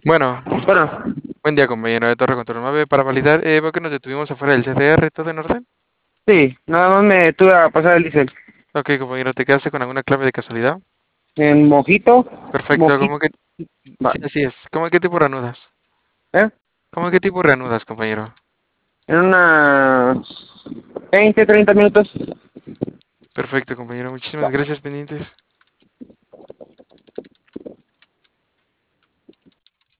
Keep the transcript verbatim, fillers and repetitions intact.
Bueno, Bueno, buen día, compañero de Torre Control nueve. Para validar, eh, veo que nos detuvimos afuera del C D R, ¿todo en orden? sí, nada más me tuve a pasar el diésel. Ok, compañero, ¿te quedaste con alguna clave de casualidad? En mojito, Perfecto, mojito, ¿cómo que...? va, Sí, así es. ¿Cómo qué tipo reanudas? ¿eh? ¿Cómo qué tipo reanudas, compañero? En unas veinte, treinta minutos. Perfecto, compañero, muchísimas gracias, pendientes.